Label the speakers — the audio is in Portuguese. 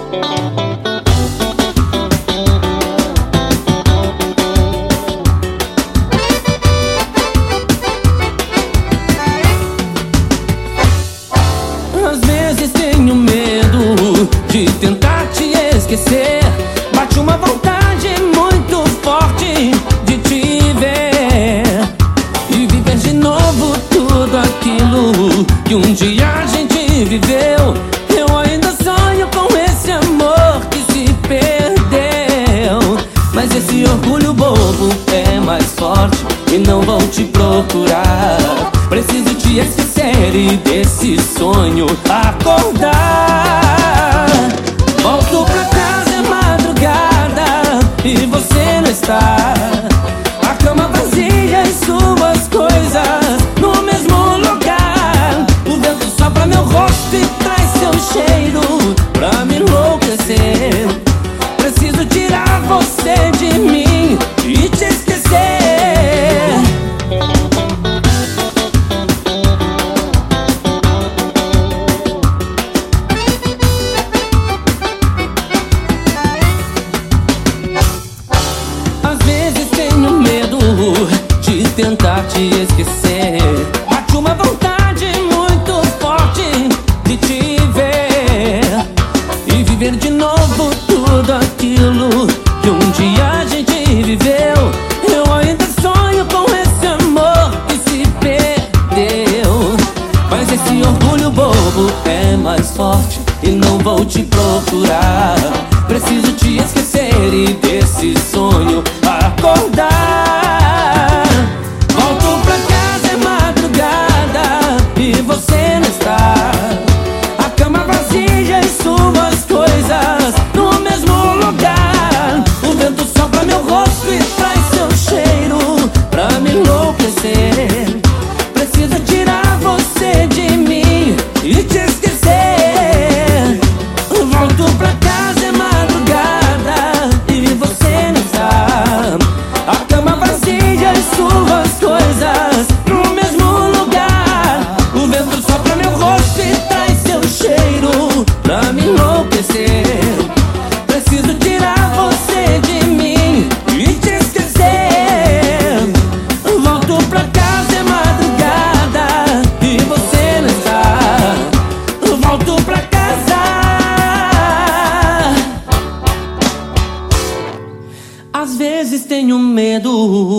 Speaker 1: Às vezes tenho medo de tentar te esquecer. Bate uma vontade muito forte de te ver e viver de novo tudo aquilo que um dia a gente viveu. Eu ainda sonho com esse amor que se perdeu, mas esse orgulho bobo é mais forte e não vou te procurar. Preciso te esquecer e desse sonho acordar. Volto pra casa, é madrugada e você não está. A cama vazia e suas coisas no mesmo lugar. O vento sopra meu rosto e traz seu cheiro pra me enlouquecer. Preciso tirar você de mim e te esquecer. De tentar te esquecer, bate uma vontade muito forte de te ver e viver de novo tudo aquilo que um dia a gente viveu. Eu ainda sonho com esse amor que se perdeu, mas esse orgulho bobo é mais forte e não vou te procurar. Preciso te esquecer e desse sonho acordar. Você não está. A cama vazia e suas coisas no mesmo lugar. O vento sopra meu rosto e traz seu cheiro pra me enlouquecer. Preciso tirar você de mim e te esquecer. Volto pra casa, é madrugada e você não está. A cama vazia e suas coisas no mesmo lugar. O vento sopra meu rosto e traz seu cheiro pra me enlouquecer. Preciso tirar você de mim e te esquecer. Volto pra casa, é madrugada e você não está. Volto pra casa. Às vezes tenho medo